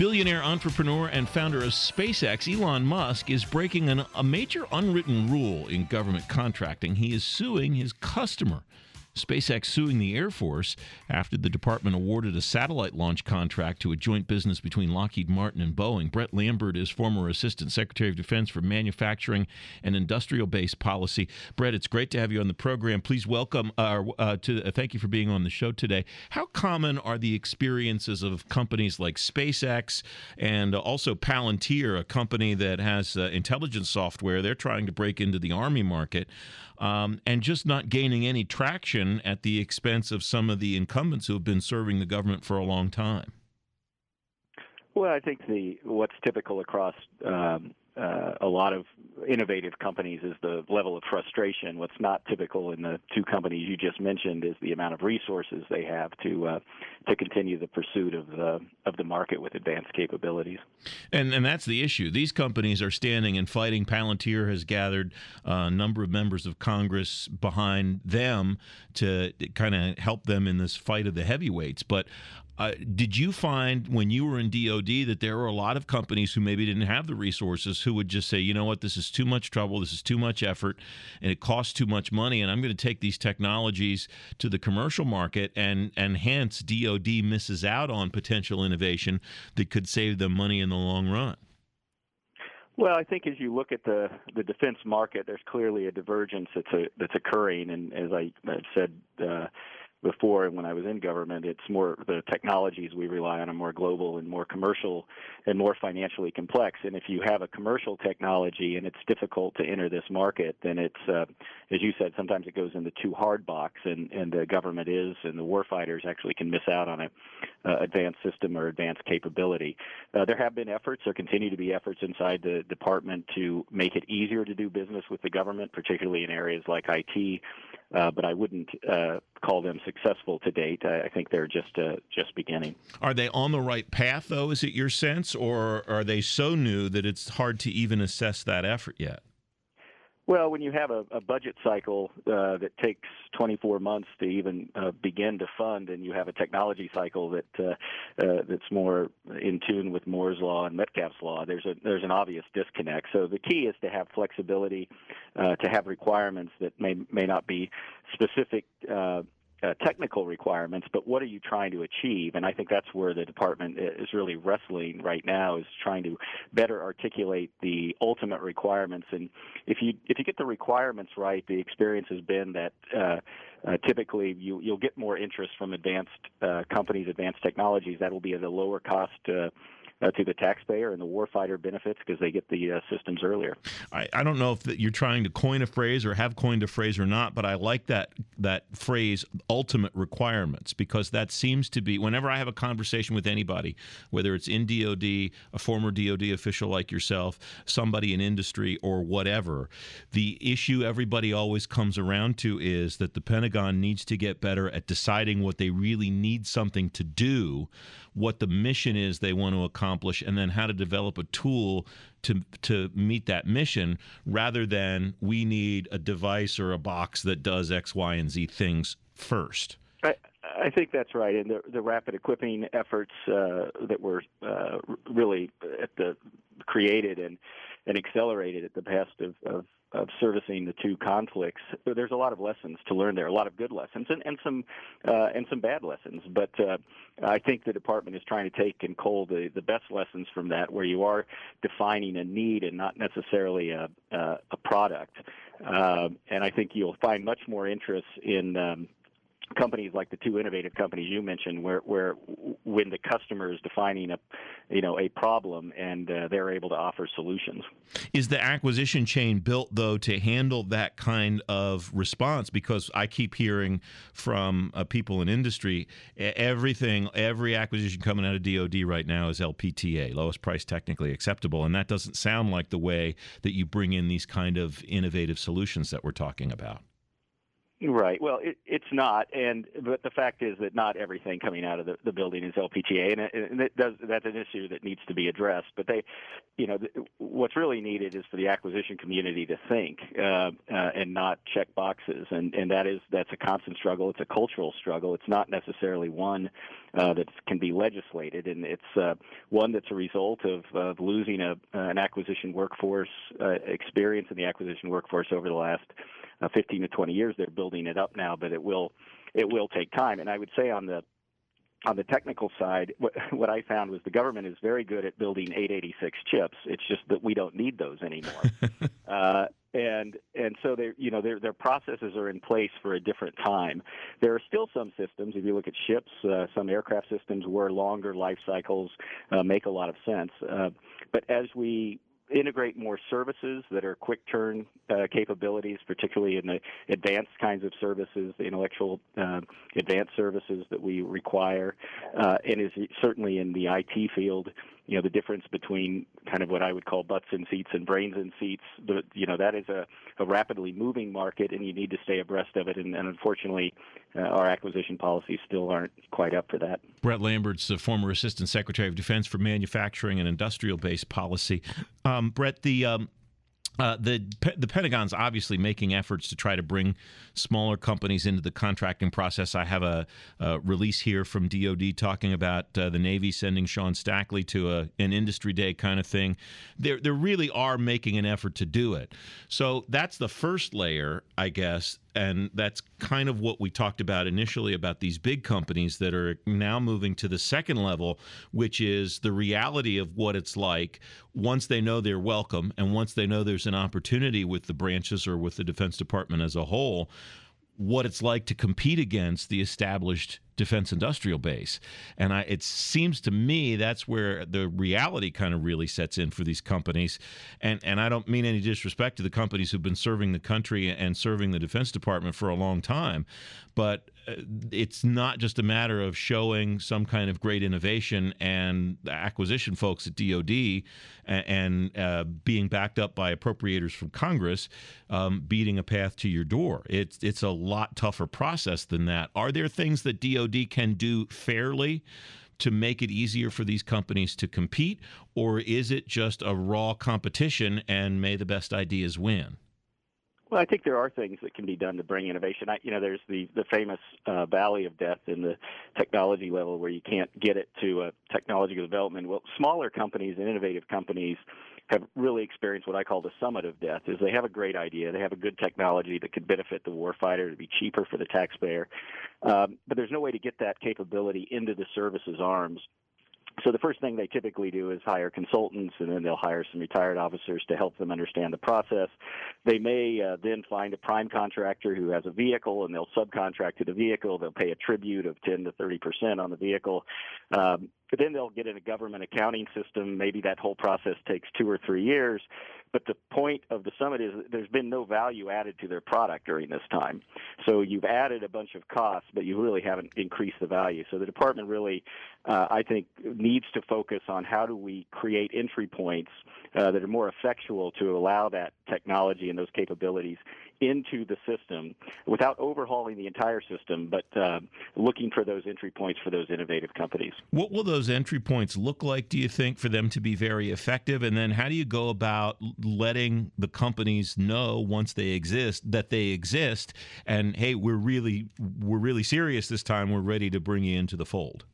Billionaire entrepreneur and founder of SpaceX, Elon Musk, is breaking a major unwritten rule in government contracting. He is suing his customer. SpaceX suing the Air Force after the department awarded a satellite launch contract to a joint business between Lockheed Martin and Boeing. Brett Lambert is former Assistant Secretary of Defense for Manufacturing and Industrial Base Policy. Brett, it's great to have you on the program. Please welcome, thank you for being on the show today. How common are the experiences of companies like SpaceX and also Palantir, a company that has intelligence software? They're trying to break into the Army market. And just not gaining any traction at the expense of some of the incumbents who have been serving the government for a long time? Well, I think what's typical across a lot of innovative companies is the level of frustration. What's not typical in the two companies you just mentioned is the amount of resources they have to continue the pursuit of the market with advanced capabilities. And that's the issue. These companies are standing and fighting. Palantir has gathered a number of members of Congress behind them to kind of help them in this fight of the heavyweights. But did you find when you were in DOD that there were a lot of companies who maybe didn't have the resources who would just say, you know what, this is too much trouble, this is too much effort, and it costs too much money, and I'm going to take these technologies to the commercial market, and hence DOD misses out on potential innovation that could save them money in the long run? Well, I think as you look at the defense market, there's clearly a divergence that's occurring, and as I said before, when I was in government, it's more the technologies we rely on are more global and more commercial and more financially complex. And if you have a commercial technology and it's difficult to enter this market, then it's, as you said, sometimes it goes in the too hard box, and the government and the warfighters actually can miss out on an advanced system or advanced capability. There have been efforts, there continue to be efforts inside the department to make it easier to do business with the government, particularly in areas like IT, but I wouldn't call them successful to date. I think they're just beginning. Are they on the right path, though, is it your sense, or are they so new that it's hard to even assess that effort yet? Well, when you have a budget cycle that takes 24 months to even begin to fund, and you have a technology cycle that's more in tune with Moore's law and Metcalfe's law, there's an obvious disconnect. So the key is to have flexibility, to have requirements that may not be specific technical requirements, but what are you trying to achieve? And I think that's where the department is really wrestling right now, is trying to better articulate the ultimate requirements. And if you get the requirements right, the experience has been that typically you'll get more interest from advanced companies, advanced technologies. That will be at a lower cost to the taxpayer, and the warfighter benefits because they get the systems earlier. I don't know if you're trying to coin a phrase or have coined a phrase or not, but I like that phrase, ultimate requirements, because that seems to be, whenever I have a conversation with anybody, whether it's in DOD, a former DOD official like yourself, somebody in industry or whatever, the issue everybody always comes around to is that the Pentagon needs to get better at deciding what they really need something to do, what the mission is they want to accomplish, and then how to develop a tool to meet that mission, rather than we need a device or a box that does X, Y, and Z things first. I think that's right, and the rapid equipping efforts that were really created and accelerated at the behest of servicing the two conflicts. There's a lot of lessons to learn there, a lot of good lessons and some bad lessons. But I think the department is trying to take and cull the best lessons from that, where you are defining a need and not necessarily a product. And I think you'll find much more interest in companies like the two innovative companies you mentioned, where when the customer is defining a problem and they're able to offer solutions. Is the acquisition chain built, though, to handle that kind of response? Because I keep hearing from people in industry, every acquisition coming out of DOD right now is LPTA, lowest price technically acceptable, and that doesn't sound like the way that you bring in these kind of innovative solutions that we're talking about. Right. Well, it's not, but the fact is that not everything coming out of the building is LPTA, that's an issue that needs to be addressed. But what's really needed is for the acquisition community to think and not check boxes, and that's a constant struggle. It's a cultural struggle. It's not necessarily one that can be legislated, and it's one that's a result of losing an acquisition workforce experience in the acquisition workforce over the last 15 to 20 years. They're building it up now, but it will take time. And I would say on the technical side, what I found was the government is very good at building 886 chips. It's just that we don't need those anymore. And so their processes are in place for a different time. There are still some systems, if you look at ships, some aircraft systems where longer life cycles make a lot of sense. But as we integrate more services that are quick turn capabilities, particularly in the advanced kinds of services, the intellectual advanced services that we require, and is certainly in the IT field. The difference between kind of what I would call butts in seats and brains in seats, that is a rapidly moving market, and you need to stay abreast of it. And unfortunately, our acquisition policies still aren't quite up for that. Brett Lambert's the former Assistant Secretary of Defense for Manufacturing and Industrial-Based Policy. Brett, the Pentagon's obviously making efforts to try to bring smaller companies into the contracting process. I have a release here from DoD talking about the Navy sending Sean Stackley to an industry day kind of thing. They really are making an effort to do it. So that's the first layer, I guess, and that's kind of what we talked about initially about these big companies that are now moving to the second level, which is the reality of what it's like once they know they're welcome and once they know there's an opportunity with the branches or with the Defense Department as a whole, what it's like to compete against the established defense industrial base. And it seems to me that's where the reality kind of really sets in for these companies. And I don't mean any disrespect to the companies who've been serving the country and serving the Defense Department for a long time, but it's not just a matter of showing some kind of great innovation and the acquisition folks at DoD and being backed up by appropriators from Congress beating a path to your door. It's a lot tougher process than that. Are there things that DoD can do fairly to make it easier for these companies to compete, or is it just a raw competition and may the best ideas win? Well, I think there are things that can be done to bring innovation. There's the famous valley of death in the technology level where you can't get it to technological development. Well, smaller companies and innovative companies have really experienced what I call the summit of death, is they have a great idea, they have a good technology that could benefit the warfighter, to be cheaper for the taxpayer, but there's no way to get that capability into the service's arms. So the first thing they typically do is hire consultants, and then they'll hire some retired officers to help them understand the process. They may then find a prime contractor who has a vehicle, and they'll subcontract to the vehicle. They'll pay a tribute of 10 to 30% on the vehicle. But then they'll get in a government accounting system. Maybe that whole process takes 2 or 3 years. But the point of the summit is there's been no value added to their product during this time. So you've added a bunch of costs, but you really haven't increased the value. So the department really, I think, needs to focus on how do we create entry points that are more effectual to allow that technology and those capabilities into the system without overhauling the entire system, but looking for those entry points for those innovative companies. What will those entry points look like, do you think, for them to be very effective? And then how do you go about letting the companies know once they exist that they exist and, hey, we're really serious this time, we're ready to bring you into the fold?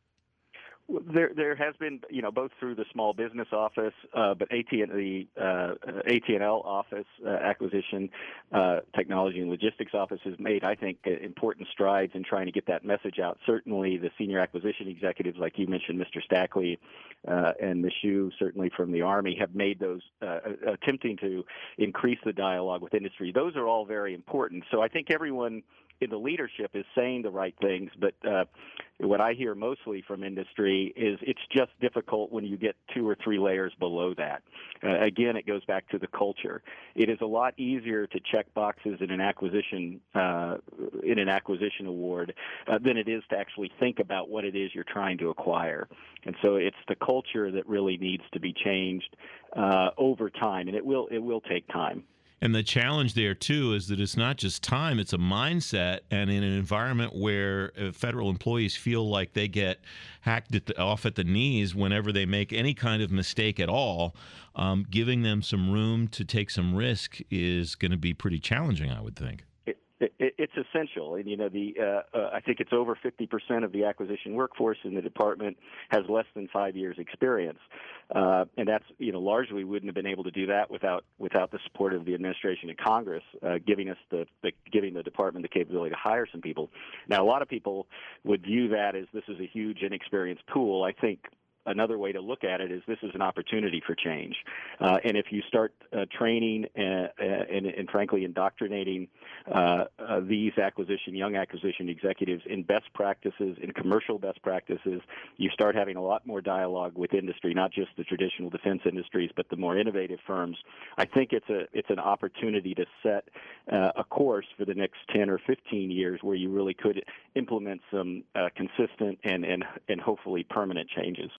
There has been, both through the Small Business Office, but the AT&L Office, Acquisition, Technology and Logistics Office has made, I think, important strides in trying to get that message out. Certainly the senior acquisition executives, like you mentioned, Mr. Stackley and Ms. Hsu, certainly from the Army, have made those attempting to increase the dialogue with industry. Those are all very important. So I think everyone in the leadership is saying the right things, but what I hear mostly from industry is it's just difficult when you get 2 or 3 layers below that. Again, it goes back to the culture. It is a lot easier to check boxes in an acquisition award than it is to actually think about what it is you're trying to acquire. And so it's the culture that really needs to be changed over time, and it will take time. And the challenge there, too, is that it's not just time, it's a mindset. And in an environment where federal employees feel like they get off at the knees whenever they make any kind of mistake at all, giving them some room to take some risk is going to be pretty challenging, I would think. It's essential, and I think it's over 50% of the acquisition workforce in the department has less than 5 years experience, and that's largely wouldn't have been able to do that without the support of the administration and Congress, giving the department the capability to hire some people. Now, a lot of people would view that as this is a huge inexperienced pool. I think another way to look at it is this is an opportunity for change. And if you start training and frankly indoctrinating these young acquisition executives in best practices, in commercial best practices, you start having a lot more dialogue with industry, not just the traditional defense industries, but the more innovative firms. I think it's an opportunity to set a course for the next 10 or 15 years where you really could implement some consistent and hopefully permanent changes.